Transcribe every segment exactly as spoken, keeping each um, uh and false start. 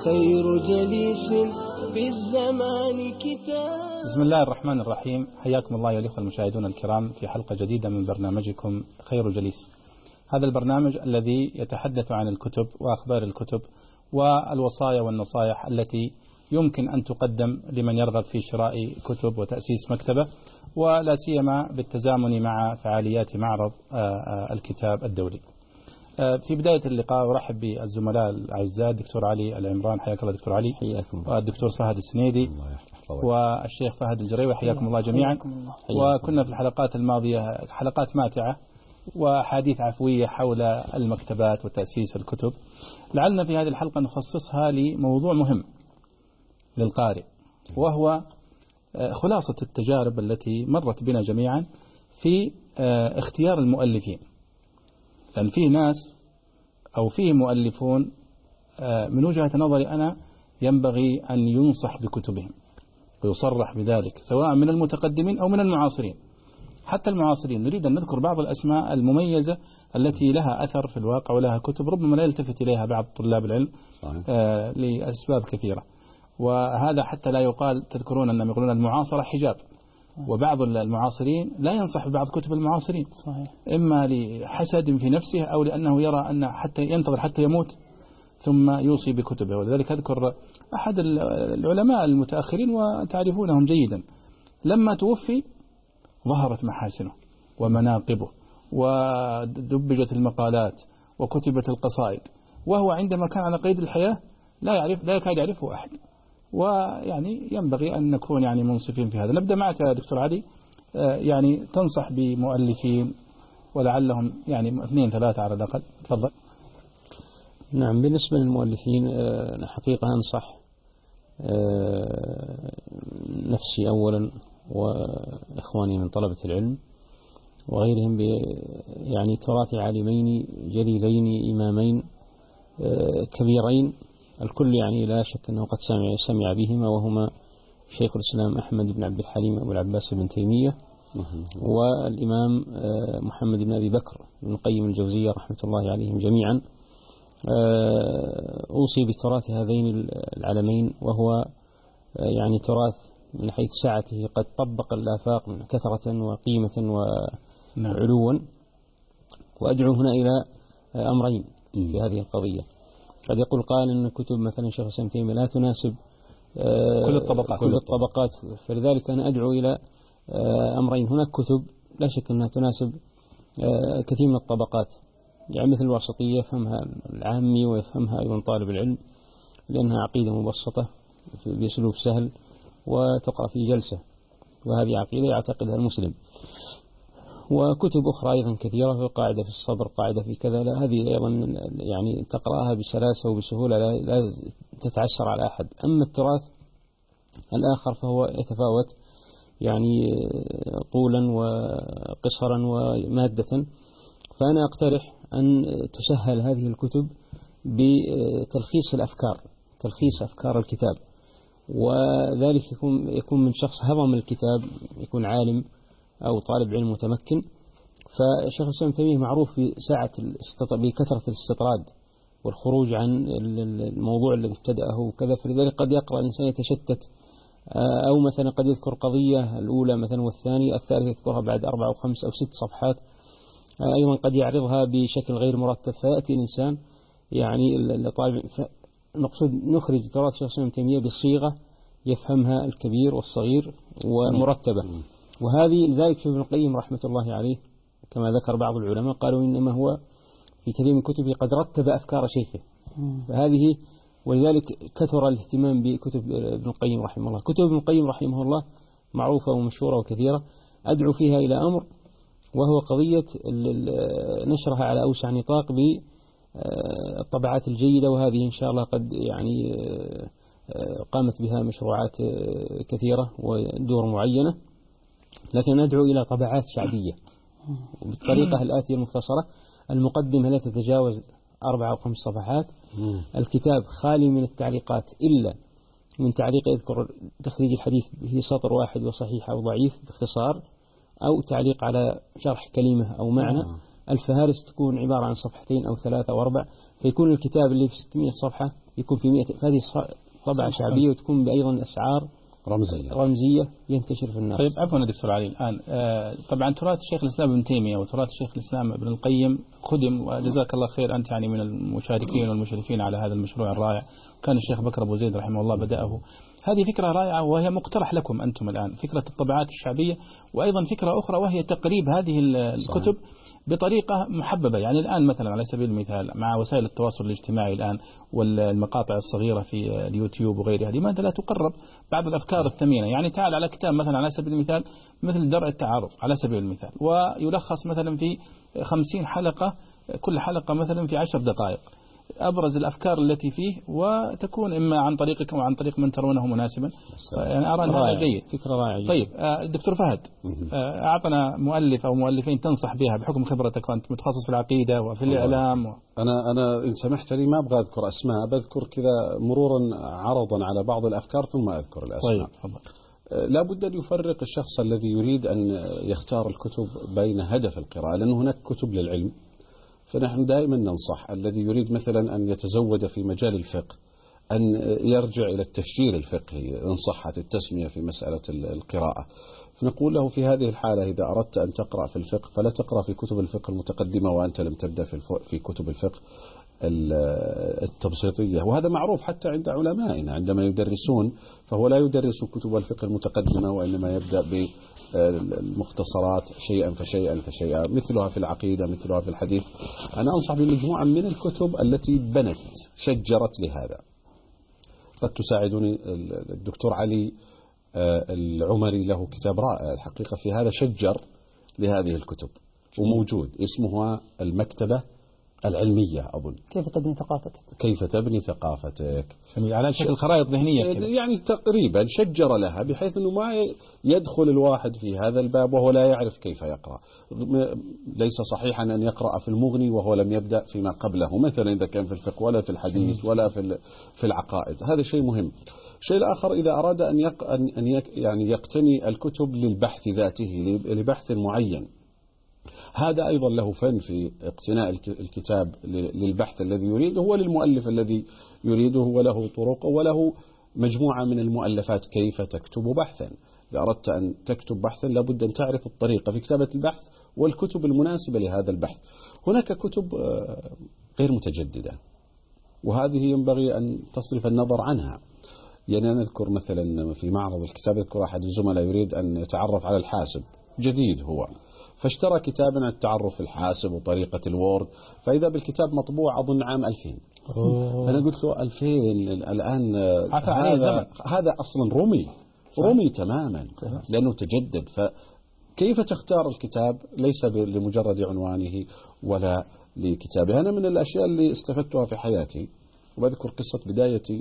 خير جليس في الزمان كتاب. بسم الله الرحمن الرحيم. حياكم الله يا الأخوة المشاهدون الكرام في حلقة جديدة من برنامجكم خير جليس. هذا البرنامج الذي يتحدث عن الكتب وأخبار الكتب والوصايا والنصائح التي يمكن أن تقدم لمن يرغب في شراء كتب وتأسيس مكتبة، ولا سيما بالتزامن مع فعاليات معرض الكتاب الدولي. في بداية اللقاء أرحب بالزملاء الأعزاء الدكتور علي العمران، حياك الله دكتور علي، والدكتور فهد السنيدي والشيخ فهد الجريوي، حياكم الله جميعا. وكنا في الحلقات الماضية حلقات ماتعة وحديث عفوية حول المكتبات وتأسيس الكتب. لعلنا في هذه الحلقة نخصصها لموضوع مهم للقارئ، وهو خلاصة التجارب التي مرت بنا جميعا في اختيار المؤلفين. لأن فيه ناس أو فيه مؤلفون من وجهة نظري أنا ينبغي أن ينصح بكتبهم ويصرح بذلك، سواء من المتقدمين أو من المعاصرين. حتى المعاصرين نريد أن نذكر بعض الأسماء المميزة التي لها أثر في الواقع ولها كتب ربما لا يلتفت إليها بعض طلاب العلم آه لأسباب كثيرة. وهذا حتى لا يقال، تذكرون أنهم يقولون المعاصرة حجاب، وبعض المعاصرين لا ينصح ببعض كتب المعاصرين، صحيح. إما لحسد في نفسه أو لأنه يرى أن حتى ينتظر حتى يموت ثم يوصي بكتبه. ولذلك أذكر أحد العلماء المتأخرين وتعرفونهم جيدا، لما توفي ظهرت محاسنه ومناقبه ودبجت المقالات وكتبت القصائد، وهو عندما كان على قيد الحياة لا يعرف لا يكاد يعرفه أحد. ويعني ينبغي أن نكون يعني منصفين في هذا. نبدأ معك يا دكتور علي، يعني تنصح بمؤلفين ولعلهم يعني اثنين ثلاثة على الأقل، تفضل. نعم، بالنسبة للمؤلفين أنا حقيقة أنصح نفسي أولا وإخواني من طلبة العلم وغيرهم ب يعني تراث عالمين جليلين إمامين كبيرين، الكل يعني لا شك أنه قد سمع سمع بهما، وهما شيخ الإسلام أحمد بن عبد الحليم أبو العباس بن تيمية والإمام محمد بن أبي بكر بن القيم الجوزية رحمة الله عليهم جميعا. أوصي بتراث هذين العلمين، وهو يعني تراث من حيث سعته قد طبق الآفاق من كثرة وقيمة وعلوا. وأدعو هنا إلى أمرين في هذه القضية. قد يقول قال أن كتب مثلا شيخ الإسلام تيمية لا تناسب كل الطبقات كل الطبقات فلذلك أنا أدعو إلى أمرين. هناك كتب لا شك أنها تناسب كثير من الطبقات، يعني مثل الوسطية يفهمها العامي ويفهمها أيضا طالب العلم، لأنها عقيدة مبسطة بأسلوب سهل وتقرأ في جلسة، وهذه عقيدة يعتقدها المسلم. وكتب أخرى أيضا كثيرة، في قاعدة في الصبر، قاعدة في كذا، لا هذه أيضا يعني تقرأها بسلاسة وبسهولة، لا, لا تتعسر على أحد. أما التراث الآخر فهو يتفاوت يعني طولا وقصرا ومادة، فأنا أقترح أن تسهل هذه الكتب بتلخيص الأفكار، تلخيص أفكار الكتاب، وذلك يكون يكون من شخص هضم الكتاب، يكون عالم أو طالب علم متمكن. فالشيخ الإسلام تيمية معروف بسعة بكثرة الاستطراد والخروج عن الموضوع الذي ابتدأه وكذا، فلذلك قد يقرأ الإنسان يتشتت، أو مثلا قد يذكر قضية الأولى مثلا والثانية الثالثة يذكرها بعد أربع أو خمس أو ست صفحات، أيضا قد يعرضها بشكل غير مرتب، فيأتي الإنسان يعني الطالب. نقصد نخرج تراث الشيخ الإسلام تيمية بصيغة يفهمها الكبير والصغير ومرتبة. وهذه لذلك شوف ابن القيم رحمة الله عليه كما ذكر بعض العلماء قالوا إنما هو في كثير من كتبه قد رتب أفكار شيخه، فهذه ولذلك كثر الاهتمام بكتب ابن القيم رحمه الله. كتب ابن القيم رحمه الله معروفة ومشهورة وكثيرة، أدعو فيها إلى أمر، وهو قضية نشرها على أوسع نطاق بالطبعات الجيدة، وهذه إن شاء الله قد يعني قامت بها مشروعات كثيرة ودور معينة، لكن ندعو إلى طبعات شعبية بالطريقة الآتية المختصرة. المقدمة لا تتجاوز أربع أو خمس صفحات، الكتاب خالي من التعليقات إلا من تعليق يذكر تخريج الحديث به سطر واحد وصحيح أو ضعيف باختصار، أو تعليق على شرح كلمة أو معنى. الفهارس تكون عبارة عن صفحتين أو ثلاثة أو أربع، فيكون الكتاب اللي في ستمائة صفحة يكون في مئة هذه طبعة شعبية وتكون أيضا أسعار رمزية رمزية ينتشر في الناس. طيب عفوا دكتور علي الآن آه طبعا تراث الشيخ الإسلام ابن تيمية وتراث الشيخ الإسلام ابن القيم خدم، وجزاك الله خير أنت يعني من المشاركين والمشرفين على هذا المشروع الرائع، وكان الشيخ بكر أبو زيد رحمه الله بدأه. هذه فكرة رائعة وهي مقترح لكم أنتم الآن، فكرة الطبعات الشعبية، وأيضا فكرة أخرى وهي تقريب هذه الكتب بطريقة محببة. يعني الآن مثلا على سبيل المثال مع وسائل التواصل الاجتماعي الآن والمقاطع الصغيرة في اليوتيوب وغيرها، لماذا لا تقرب بعض الأفكار الثمينة؟ يعني تعال على كتاب مثلا على سبيل المثال مثل درء التعارض على سبيل المثال، ويلخص مثلا في خمسين حلقة، كل حلقة مثلا في عشر دقائق، أبرز الأفكار التي فيه، وتكون إما عن طريقك أو عن طريق من ترونه مناسبا. يعني أرى أن هذا جيد، فكرة رائعة. طيب دكتور فهد، أعطنا مؤلف أو مؤلفين تنصح بها بحكم خبرتك وأنت متخصص في العقيدة وفي الإعلام و... أنا أنا إن سمحت لي ما أبغى أذكر أسماء، بذكر كذا مرورا عرضا على بعض الأفكار ثم أذكر الأسماء. طيب فضل. لا بد أن يفرق الشخص الذي يريد أن يختار الكتب بين هدف القراءة، لأن هناك كتب للعلم، فنحن دائما ننصح الذي يريد مثلا أن يتزود في مجال الفقه أن يرجع إلى التفسير الفقهي إن صحت التسمية في مسألة القراءة، فنقول له في هذه الحالة إذا أردت أن تقرأ في الفقه فلا تقرأ في كتب الفقه المتقدمة وأنت لم تبدأ في كتب الفقه التبسيطية، وهذا معروف حتى عند علمائنا عندما يدرسون، فهو لا يدرس كتب الفقه المتقدمة وإنما يبدأ بالمختصرات شيئا فشيئا فشيئا، مثلها في العقيدة مثلها في الحديث. أنا أنصح بمجموعة من الكتب التي بنت شجرت لهذا. قد تساعدني الدكتور علي العمري له كتاب رائع الحقيقة في هذا، شجر لهذه الكتب وموجود، اسمها المكتبة العلمية أظن، كيف تبني ثقافتك كيف تبني ثقافتك على شكل خرائط ذهنية كده. يعني تقريبا شجر لها بحيث أنه ما يدخل الواحد في هذا الباب وهو لا يعرف كيف يقرأ. ليس صحيحا أن يقرأ في المغني وهو لم يبدأ فيما قبله، مثلا إذا كان في الفقه ولا في الحديث ولا في في العقائد، هذا شيء مهم. الشيء الآخر إذا أراد أن يق أن يعني يقتني الكتب للبحث ذاته لبحث معين، هذا أيضا له فن في اقتناء الكتاب للبحث الذي يريده وللمؤلف الذي يريده، وله طرق وله مجموعة من المؤلفات كيف تكتب بحثا. إذا أردت أن تكتب بحثا لابد أن تعرف الطريقة في كتابة البحث والكتب المناسبة لهذا البحث. هناك كتب غير متجددة وهذه ينبغي أن تصرف النظر عنها. يعني أنا أذكر مثلا في معرض الكتاب أذكر أحد الزملاء يريد أن يتعرف على الحاسب، جديد هو، فاشترى كتابا عن التعرف في الحاسب وطريقة الوورد، فإذا بالكتاب مطبوع أظن عام ألفين. أنا قلت له ألفين الآن، هذا, هذا أصلا رمي رمي تماما لأنه تجدد. فكيف تختار الكتاب ليس لمجرد عنوانه ولا لكتابه. أنا من الأشياء اللي استفدتها في حياتي وبذكر قصة بدايتي،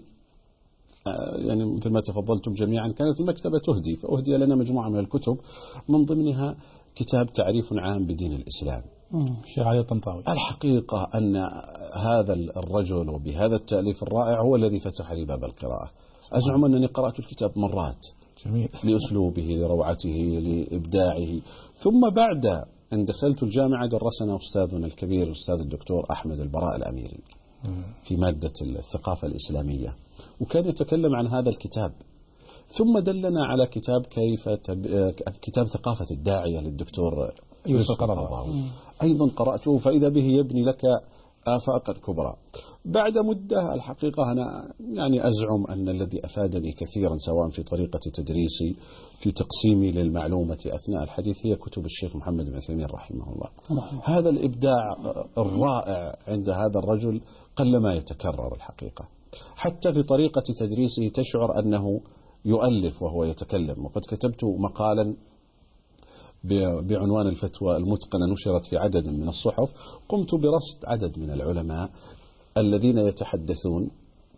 يعني مثل ما تفضلتم جميعا كانت المكتبة تهدي، فأهدي لنا مجموعة من الكتب من ضمنها كتاب تعريف عام بدين الإسلام الشيخ علي الطنطاوي. الحقيقة أن هذا الرجل وبهذا التأليف الرائع هو الذي فتح لي باب القراءة. أزعم أنني قرأت الكتاب مرات. جميل. لأسلوبه لروعته لإبداعه. ثم بعد أن دخلت الجامعة درسنا أستاذنا الكبير أستاذ الدكتور أحمد البراء الأميري في مادة الثقافة الإسلامية، وكان يتكلم عن هذا الكتاب. ثم دلنا على كتاب كيف تب... كتاب ثقافة الداعية للدكتور يوسف القرضاوي، أيضا قرأته فإذا به يبني لك آفاقا كبرى. بعد مدة الحقيقة أنا يعني أزعم أن الذي أفادني كثيرا سواء في طريقة تدريسي في تقسيمي للمعلومة أثناء الحديث هي كتب الشيخ محمد بن عثيمين رحمه الله. هذا الإبداع الرائع عند هذا الرجل قلما يتكرر الحقيقة، حتى في طريقة تدريسه تشعر أنه يؤلف وهو يتكلم. وقد كتبت مقالا بعنوان الفتوى المتقنة نشرت في عدد من الصحف، قمت برصد عدد من العلماء الذين يتحدثون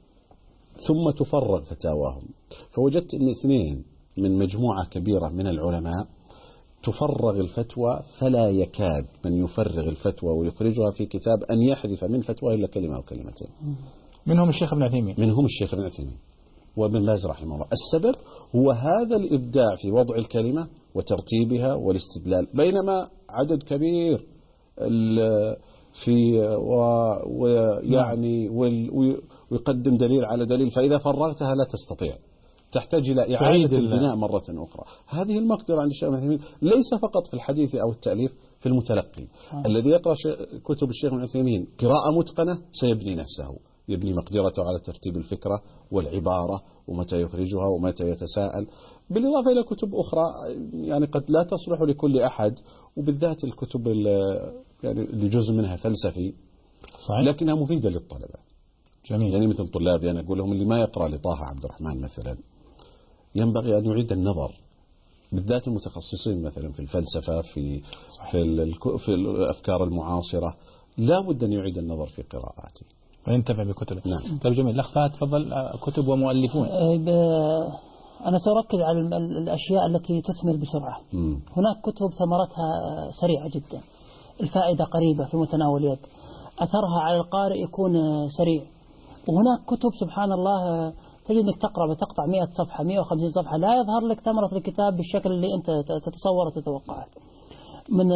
ثم تفرغ فتاواهم، فوجدت أن اثنين من مجموعة كبيرة من العلماء تفرغ الفتوى فلا يكاد من يفرغ الفتوى ويخرجها في كتاب أن يحذف من فتوى إلا كلمة أو كلمتين. منهم الشيخ ابن عثيمين منهم الشيخ ابن عثيمين وابن باز رحمه الله. السبب هو هذا الإبداع في وضع الكلمة وترتيبها والاستدلال، بينما عدد كبير في ويعني ويقدم دليل على دليل، فإذا فرغتها لا تستطيع، تحتاج إلى إعادة البناء مرة أخرى. هذه المقدرة عند الشيخ ابن عثيمين ليس فقط في الحديث أو التأليف، في المتلقي آه. الذي يقرأ كتب الشيخ ابن عثيمين قراءة متقنة سيبني نفسه، يبني مقدرته على ترتيب الفكرة والعبارة ومتى يخرجها ومتى يتساءل، بالإضافة إلى كتب أخرى يعني قد لا تصلح لكل أحد، وبالذات الكتب يعني اللي جزء منها فلسفي صحيح. لكنها مفيدة للطلبة. جميل. يعني مثل طلابي أنا أقول لهم اللي ما يقرأ لطه عبد الرحمن مثلا ينبغي أن يعيد النظر، بالذات المتخصصين مثلا في الفلسفة في في, في الأفكار المعاصرة، لا بد أن يعيد النظر في قراءاته وينتبه بكتبه. نعم. طيب جميل. الأخ فهد تفضل. كتب ومؤلفون. أنا سأركز على الأشياء التي تثمر بسرعة. م. هناك كتب ثمرتها سريعة جدا، الفائدة قريبة في متناول يد، أثرها على القارئ يكون سريع. وهناك كتب سبحان الله تجد أنك تقرأ وتقطع مئة صفحة مئة وخمسين صفحة لا يظهر لك ثمرة الكتاب بالشكل اللي أنت تتصور وتتوقعه. من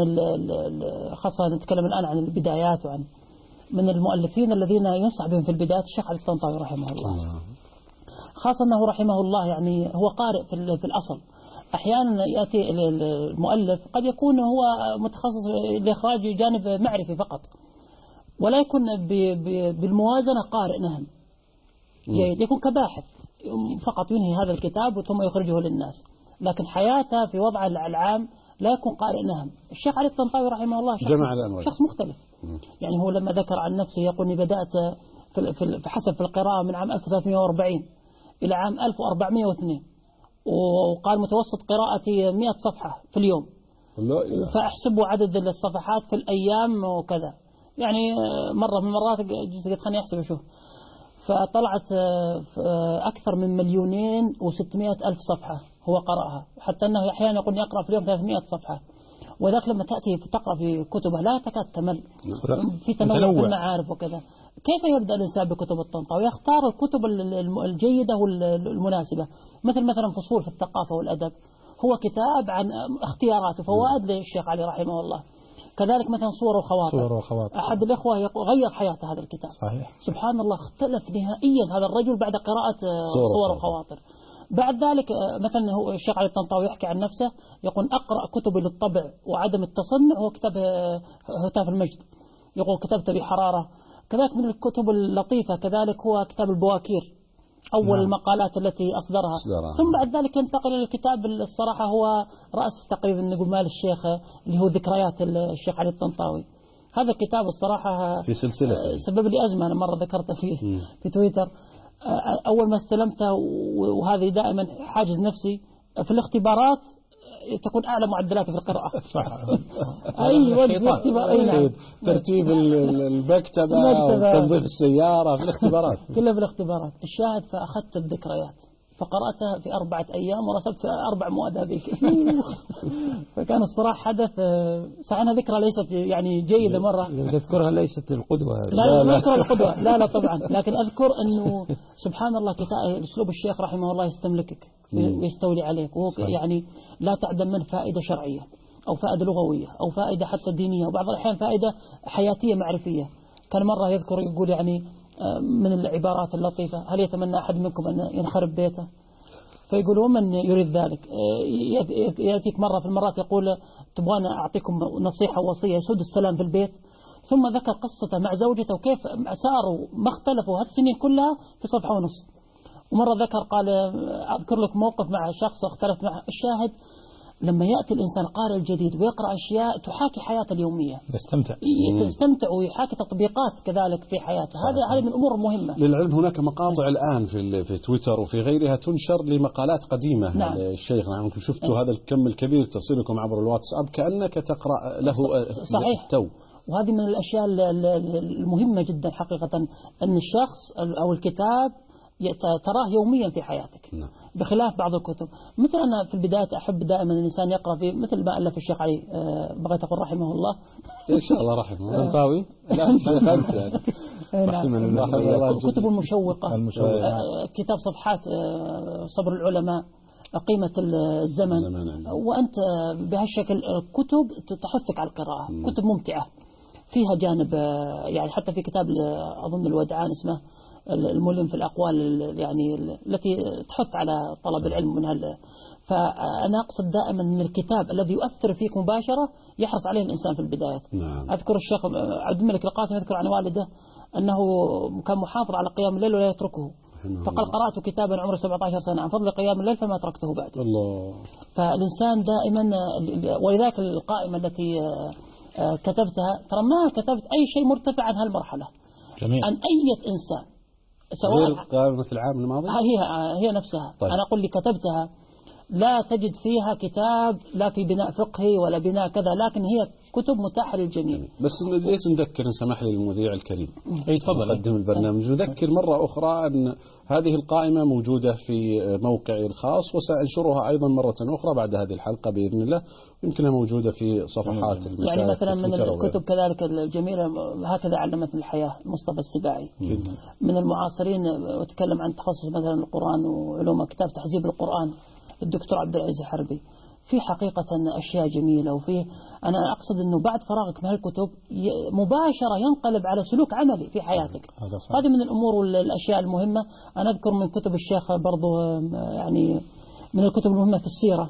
خاصة نتكلم الآن عن البدايات، وعن من المؤلفين الذين ينصح بهم في البدايات الشيخ علي الطنطاوي رحمه الله، خاصة أنه رحمه الله يعني هو قارئ في الأصل. أحيانا يأتي المؤلف قد يكون هو متخصص لإخراج جانب معرفي فقط، ولا يكون بالموازنة قارئ نهم جيد، يكون كباحث فقط ينهي هذا الكتاب ثم يخرجه للناس، لكن حياته في وضع العام لا يكون قارئ نهم. الشيخ علي الطنطاوي رحمه الله شخص, شخص مختلف. يعني هو لما ذكر عن نفسه يقول إني بدأت في حسب في القراءة من عام ألف وثلاثمئة وأربعين إلى عام ألف وأربعمئة واثنين، وقال متوسط قراءتي مئة صفحة في اليوم، فأحسبوا عدد الصفحات في الأيام وكذا، يعني مرة من المرات قلت خليني أحسب أشوف، فطلعت أكثر من مليونين وستمائة ألف صفحة هو قرأها، حتى أنه أحيانا يقول يقرأ في اليوم ثلاثمائة صفحة. وذاك لما تأتي تقرأ في كتبه لا تكاد تمل، في تنوع في المعارف وكذا. كيف يبدأ الإنسان بكتب الطنطاوي؟ يختار الكتب الجيدة والمناسبة، مثل مثلا فصول في الثقافة والأدب، هو كتاب عن اختيارات وفوائد للشيخ علي رحمه الله. كذلك مثلا صور وخواطر, صور وخواطر. أحد الإخوة غير حياته هذا الكتاب صحيح. سبحان الله اختلف نهائيا هذا الرجل بعد قراءة صور, صور وخواطر. بعد ذلك مثلا هو الشيخ علي الطنطاوي يحكي عن نفسه يقول أقرأ كتبي للطبع وعدم التصنع هو كتاب هتاف المجد، يقول كتبت بحرارة. كذلك من الكتب اللطيفة كذلك هو كتاب البواكير، أول نعم. المقالات التي أصدرها. أصدرها ثم بعد ذلك ينتقل إلى الكتاب الصراحة هو رأس تقريبا نقول مال الشيخ اللي هو ذكريات الشيخ علي الطنطاوي. هذا الكتاب الصراحة في سلسلة سبب لي أزمة، أنا مرة ذكرته في في تويتر. أول ما استلمته وهذه دائما حاجز نفسي في الاختبارات تكون أعلى معدلات في القراءة صح. أي وجه اختبار أي نعم. ترتيب المكتبة وتنظيف السيارة في الاختبارات كلها في الاختبارات. الشاهد فأخذت الذكريات فقرأتها في أربعة أيام ورسبت في أربع مؤدبين فكان الصراحة حدث صحيح أنها ذكرى ليست يعني جيدة مرة، تذكرها ليست القدوة لا لا أذكر القدوة لا لا طبعا، لكن أذكر أنه سبحان الله كتاب أسلوب الشيخ رحمه الله يستملكك ويستولي عليك، وهو يعني لا تعدم من فائدة شرعية أو فائدة لغوية أو فائدة حتى دينية وبعض الأحيان فائدة حياتية معرفية. كان مرة يذكر يقول يعني من العبارات اللطيفة هل يتمنى أحد منكم أن ينخرب بيته؟ فيقول ومن يريد ذلك؟ يأتيك مرة في المرات يقول تبغانا أعطيكم نصيحة ووصية يسود السلام في البيت، ثم ذكر قصته مع زوجته وكيف ساروا ما اختلفوا هالسنين كلها في صفحة ونص. ومرة ذكر قال أذكر لك موقف مع شخص اختلفت معه. الشاهد لما يأتي الإنسان قارئ الجديد ويقرأ أشياء تحاكي حياته اليومية يستمتع يستمتع ويحاكي تطبيقات كذلك في حياته. هذا هذه من الأمور المهمة. للعلم هناك مقاطع الآن في في تويتر وفي غيرها تنشر لمقالات قديمة نعم. الشيخ نعم شفتوا هذا الكم الكبير تصلكم عبر الواتساب كأنك تقرأ له صحيح تو. وهذه من الأشياء المهمة جدا حقيقة أن الشخص أو الكتاب تراه يوميا في حياتك نعم. بخلاف بعض الكتب. مثل أنا في البداية أحب دائما الإنسان يقرأ في مثل ما ألف الشيخ علي أه بغيت أقول رحمه الله إن شاء الله رحمه الله طنطاوي لا نعم. كتب المشوقة أه كتاب صفحات أه صبر العلماء قيمة الزمن، وأنت بهالشكل كتب تحثك على القراءة م. كتب ممتعة. فيها جانب يعني حتى في كتاب أظن الودعان اسمه الملهم في الأقوال يعني التي تحث على طلب العلم من هذا. فأنا أقصد دائما أن الكتاب الذي يؤثر فيك مباشرة يحرص عليه الإنسان في البداية. نعم. أذكر الشيخ عبد الملك القاسم يذكر عن والده أنه كان محافظ على قيام الليل ولا يتركه، فقال قرأت كتابا عمره سبعة عشر سنة عن فضل قيام الليل فما تركته بعد. الله. فالإنسان دائما، ولذلك القائمة التي كتبتها ترى ما كتبت أي شيء مرتفع عن هالمرحلة. جميل. عن أي إنسان سواء قائمة العام الماضي هي هي نفسها. طيب. أنا أقول لي كتبتها لا تجد فيها كتاب لا في بناء فقهي ولا بناء كذا، لكن هي كتب متاحة للجميع. بس ليش نذكر، نسمح لي المذيع الكريم اي تفضل مقدم البرنامج، نذكر مرة أخرى أن هذه القائمة موجودة في موقعي الخاص، وسأنشرها أيضا مرة أخرى بعد هذه الحلقة بإذن الله، يمكنها موجودة في صفحات المشاهد. يعني مثلا من الكتب كذلك الجميلة هكذا علمتني الحياة مصطفى السباعي جدا. من المعاصرين، وتكلم عن تخصص مثلا القرآن وعلوم، كتاب تحزيب القرآن الدكتور عبد العزيز الحربي، في حقيقة أشياء جميلة. وفي أنا أقصد أنه بعد فراغك من هالكتب مباشرة ينقلب على سلوك عملي في حياتك. هذه من الأمور والأشياء المهمة. أنا أذكر من كتب الشيخ برضو يعني من الكتب المهمة في السيرة،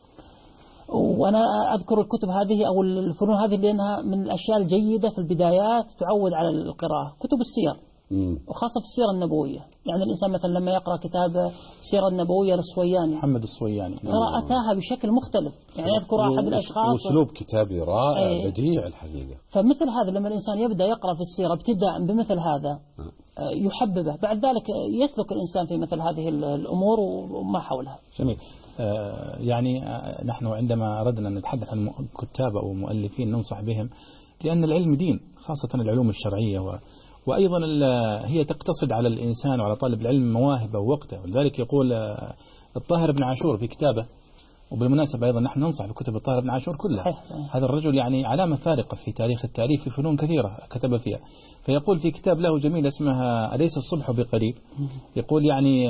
وأنا أذكر الكتب هذه أو الفنون هذه لأنها من الأشياء الجيدة في البدايات تعود على القراءة، كتب السير وخاصة في السيرة النبوية. يعني الإنسان مثلا لما يقرأ كتاب السيرة النبوية للصوياني محمد الصوياني قراءتها بشكل مختلف. يعني أذكر أحد الأشخاص وأسلوب كتابي رائع أي. بديع الحقيقة. فمثل هذا لما الإنسان يبدأ يقرأ في السيرة ابتداء بمثل هذا يحببه، بعد ذلك يسلك الإنسان في مثل هذه الأمور وما حولها. جميل. آه يعني آه نحن عندما أردنا أن نتحدث عن كتاب أو مؤلفين ننصح بهم، لأن العلم دين، خاصة العلوم الشرعية، و وأيضا هي تقتصد على الإنسان وعلى طالب العلم مواهبه ووقته. ولذلك يقول الطاهر بن عاشور في كتابه، وبالمناسبة أيضا نحن ننصح بكتب الطاهر بن عاشور كلها. صحيح صحيح. هذا الرجل يعني علامة فارقة في تاريخ التاريخ في فنون كثيرة كتب فيها. فيقول في كتاب له جميل اسمها أليس الصبح بقريب، يقول يعني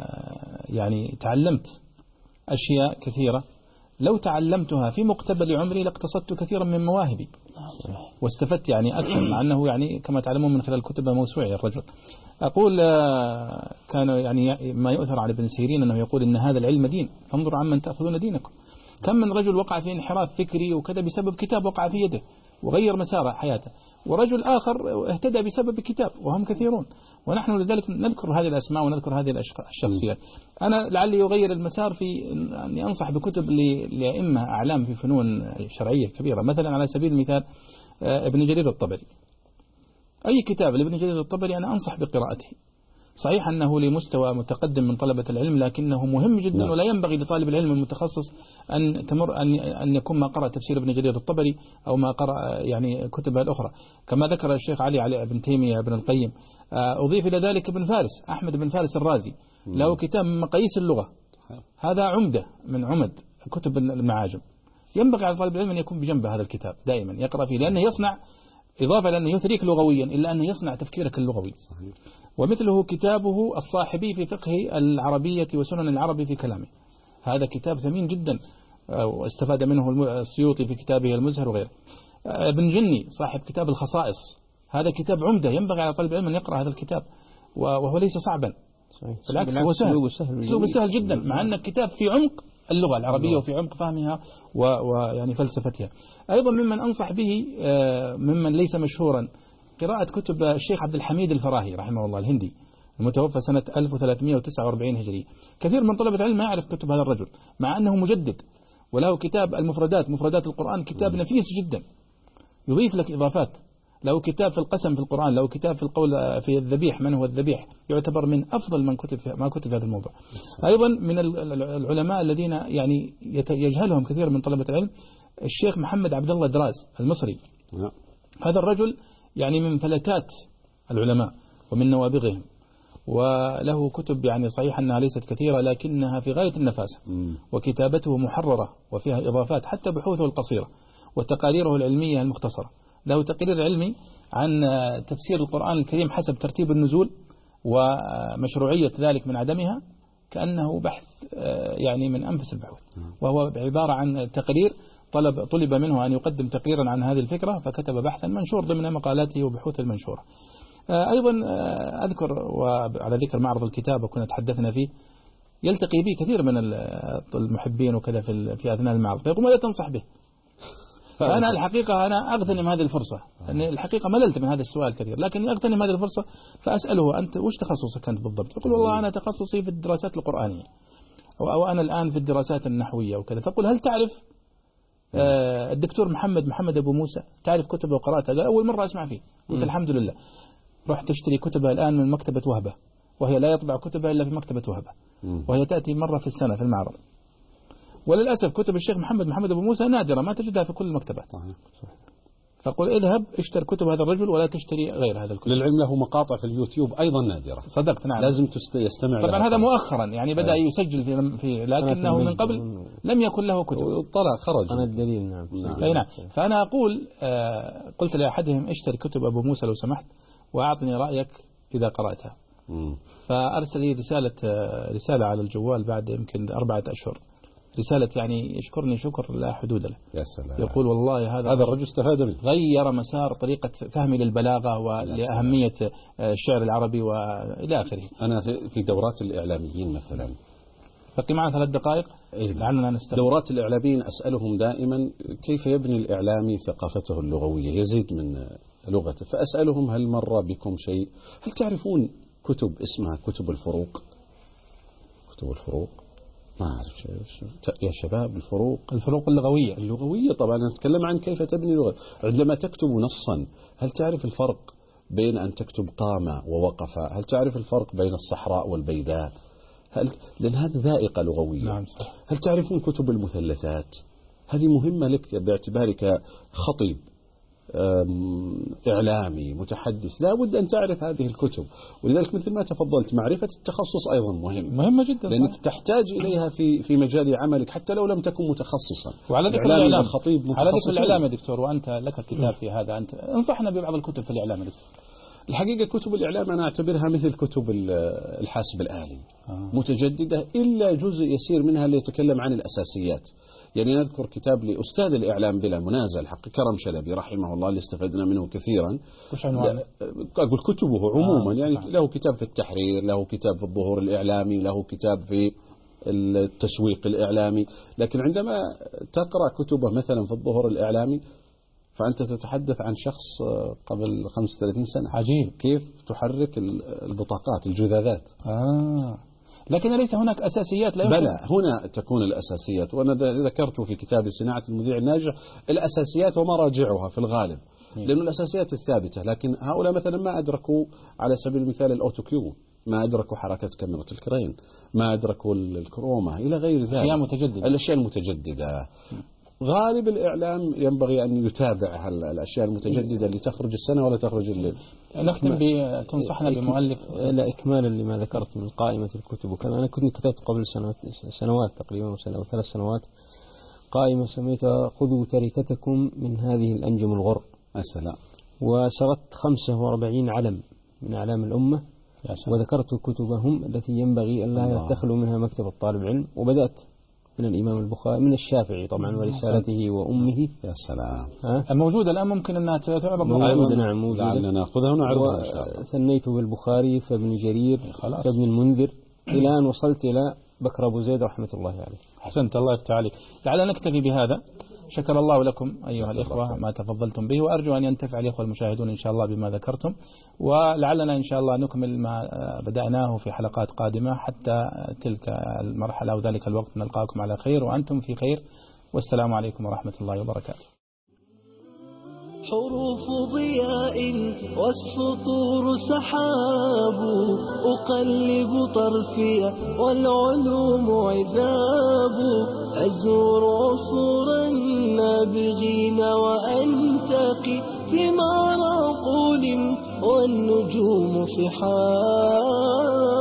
يعني تعلمت أشياء كثيرة لو تعلمتها في مقتبل عمري لاقتصدت كثيرا من مواهبي واستفدت يعني أكثر، مع أنه يعني كما تعلمون من خلال كتبه موسوعي الرجل. أقول كان يعني ما يؤثر على ابن سيرين أنه يقول إن هذا العلم دين، فانظروا عمن تأخذون دينكم. كم من رجل وقع في انحراف فكري وكذا بسبب كتاب وقع في يده وغير مسار حياته، ورجل آخر اهتدى بسبب كتاب، وهم كثيرون. ونحن لذلك نذكر هذه الأسماء ونذكر هذه الشخصيات. أنا لعلي يغير المسار في أني أنصح بكتب لأئمة أعلام في فنون شرعية كبيرة، مثلا على سبيل المثال ابن جرير الطبري. أي كتاب لابن جرير الطبري أنا أنصح بقراءته. صحيح أنه لمستوى متقدم من طلبة العلم، لكنه مهم جدا. نعم. ولا ينبغي لطالب العلم المتخصص أن تمر أن أن يكون ما قرأ تفسير ابن جرير الطبري أو ما قرأ يعني كتبه الأخرى، كما ذكر الشيخ علي علي بن تيمية ابن القيم. أضيف إلى ذلك ابن فارس أحمد بن فارس الرازي له كتاب مقاييس اللغة، هذا عمدة من عمد كتب المعاجم. ينبغي على طالب العلم أن يكون بجنبه هذا الكتاب دائما يقرأ فيه، لأنه يصنع إضافة لأنه يثريك لغويا إلا أنه يصنع تفكيرك اللغوي. صحيح. ومثله كتابه الصاحبي في فقه العربية وسنن العربي في كلامه، هذا كتاب ثمين جدا واستفاد منه السيوطي في كتابه المزهر وغيره. ابن جني صاحب كتاب الخصائص، هذا كتاب عمدة، ينبغي على طالب العلم أن يقرأ هذا الكتاب، وهو ليس صعبا، بالعكس هو سهل، سهل, سهل جدا، مع أن الكتاب في عمق اللغة العربية وفي عمق فهمها ويعني فلسفتها. أيضا ممن أنصح به ممن ليس مشهورا قراءة كتب الشيخ عبد الحميد الفراهي رحمه الله الهندي، المتوفى سنة ألف وثلاثمائة وتسعة وأربعين هجرية. كثير من طلبة العلم ما يعرف كتب هذا الرجل، مع أنه مجدد، وله كتاب المفردات مفردات القرآن، كتاب نفيس جدا يضيف لك إضافات. له كتاب في القسم في القرآن، له كتاب في القول في الذبيح من هو الذبيح، يعتبر من أفضل من كتب ما كتب في هذا الموضوع. أيضا من العلماء الذين يعني يجهلهم كثير من طلبة العلم الشيخ محمد عبد الله دراز المصري. هذا الرجل يعني من فلتات العلماء ومن نوابغهم، وله كتب يعني صحيح أنها ليست كثيرة لكنها في غاية النفاسة، وكتابته محررة وفيها إضافات حتى بحوثه القصيرة وتقاريره العلمية المختصرة. له تقرير علمي عن تفسير القرآن الكريم حسب ترتيب النزول ومشروعية ذلك من عدمها، كأنه بحث يعني من أنفس البحوث، وهو عبارة عن تقرير طلب طلب منه أن يقدم تقريرا عن هذه الفكرة، فكتب بحثا منشور ضمن مقالاته وبحوث المنشورة. أيضا أذكر، وعلى ذكر معرض الكتابة كنا تحدثنا فيه، يلتقي به كثير من المحبين وكذا في في أثناء المعرض، فيقول ماذا تنصح به؟ فأنا الحقيقة أنا أغتنم هذه الفرصة، أن الحقيقة مللت من هذا السؤال كثير، لكن أغتنم هذه الفرصة فأسأله أنت وش تخصصك أنت بالضبط؟ يقول والله أنا تخصصي في الدراسات القرآنية، أو أنا الآن في الدراسات النحوية وكذا. فقل هل تعرف آه الدكتور محمد محمد أبو موسى؟ تعرف كتبه وقرأتها؟ قال أول مرة أسمع فيه. قلت الحمد لله. رحت تشتري كتبها الآن من مكتبة وهبة، وهي لا يطبع كتبها إلا في مكتبة وهبة، وهي تأتي مرة في السنة في المعرض. وللأسف كتب الشيخ محمد محمد أبو موسى نادرة، ما تجدها في كل المكتبات. فقل اذهب اشتري كتب هذا الرجل ولا تشتري غير هذا الكتب. للعلم له مقاطع في اليوتيوب أيضا نادرة. صدقت، نعم. لازم يستمع طبعا لها. هذا مؤخرا يعني بدأ يسجل في, في لكنه من قبل لم يكن له كتب. طلع خرج. أنا الدليل. نعم. نعم. نعم. فأنا أقول آه قلت لأحدهم اشتري كتب أبو موسى لو سمحت وأعطني رأيك إذا قرأتها. مم. فأرسل لي رسالة رسالة على الجوال بعد يمكن أربعة أشهر، رسالة يعني يشكرني شكر لا حدود له. يا سلام. يقول والله هذا هذا الرجل استفاد منه، غير مسار طريقة فهمي للبلاغة ولأهمية الشعر العربي وإلى آخره. أنا في دورات الإعلاميين مثلا، بقي معنا ثلاث دقائق لعلنا نستفيد. دورات الإعلاميين أسألهم دائما كيف يبني الإعلامي ثقافته اللغوية، يزيد من لغته. فأسألهم هل مر بكم شيء، هل تعرفون كتب اسمها كتب الفروق؟ كتب الفروق ما أعرف شيء يا شباب. الفروق الفروق اللغوية اللغوية طبعا نتكلم عن كيف تبني لغة. عندما تكتب نصا هل تعرف الفرق بين أن تكتب قام ووقف؟ هل تعرف الفرق بين الصحراء والبيداء؟ هل لأن هذا ذائقة لغوية. نعم صح. هل تعرفون كتب المثلثات؟ هذه مهمة لك باعتبارك خطيب إعلامي متحدث، لا بد أن تعرف هذه الكتب. ولذلك مثل ما تفضلت معرفة التخصص أيضا مهم، مهمة جدا، لأنك صح. تحتاج إليها في في مجال عملك حتى لو لم تكن متخصصا. وعلى ذكر الإعلام، خطيب على ذكر الإعلام يا دكتور، وأنت لك كتاب في هذا، أنت انصحنا ببعض الكتب في الإعلام يا دكتور. الحقيقة كتب الإعلام أنا أعتبرها مثل كتب الحاسب الآلي، آه. متجددة إلا جزء يسير منها اللي يتكلم عن الأساسيات. يعني نذكر كتاب لأستاذ الإعلام بلا منازع الحق كرم شلبي رحمه الله اللي استفدنا منه كثيرا. وش عنوانه؟ أقول كتبه عموما. آه يعني له كتاب في التحرير، له كتاب في الظهور الإعلامي، له كتاب في التسويق الإعلامي. لكن عندما تقرأ كتبه مثلا في الظهور الإعلامي فأنت تتحدث عن شخص قبل خمسة وثلاثين سنة. عجيب كيف تحرك البطاقات الجذاذات. آه. لكن ليس هناك أساسيات لا بلى هنا تكون الأساسيات، وأنا ذكرت في كتاب صناعة المذيع الناجح الأساسيات ومراجعها في الغالب، لأن الأساسيات الثابتة. لكن هؤلاء مثلا ما أدركوا على سبيل المثال الأوتوكيو، ما أدركوا حركة كاميرا الكرين، ما أدركوا الكروما إلى غير ذلك، أشياء متجددة. الأشياء المتجددة. غالب الإعلام ينبغي أن يتابع الأشياء المتجددة اللي تخرج السنة ولا تخرج الليل. نختم بتنصحنا بمؤلف. لا، إكمالا لما ذكرت من قائمة الكتب وكذا، أنا كنت كتبت قبل سنوات, سنوات تقريبا سنة أو ثلاث سنوات قائمة سميتها خذوا تركتكم من هذه الأنجم الغر. السلام. وسردت خمسة وأربعين علم من أعلام الأمة، وذكرت كتبهم التي ينبغي أن لا يتخلوا منها مكتب الطالب علم. وبدأت من الإمام البخاري، من الشافعي طبعا ورسالته وأمه. يا سلام. موجودة الآن، ممكن أنها تعرض موجودة. نعم موجودة. لعلنا نأخذها ونعرضها إن شاء الله. ثنيت بالبخاري فابن جرير فابن المنذر إلى أن وصلت إلى بكر أبو زيد رحمة الله عليه. حسنت، الله يفتح عليك. لعلنا نكتفي بهذا. شكر الله لكم أيها الإخوة ما تفضلتم به، وأرجو أن ينتفع الإخوة المشاهدون إن شاء الله بما ذكرتم، ولعلنا إن شاء الله نكمل ما بدأناه في حلقات قادمة حتى تلك المرحلة أو ذلك الوقت نلقاكم على خير وأنتم في خير، والسلام عليكم ورحمة الله وبركاته. حروف ضياء والسطور سحاب، أقلب طرفي والعلوم عذاب، أزور عصورا نابغين وأنتقي ثمار عقول والنجوم سحاب.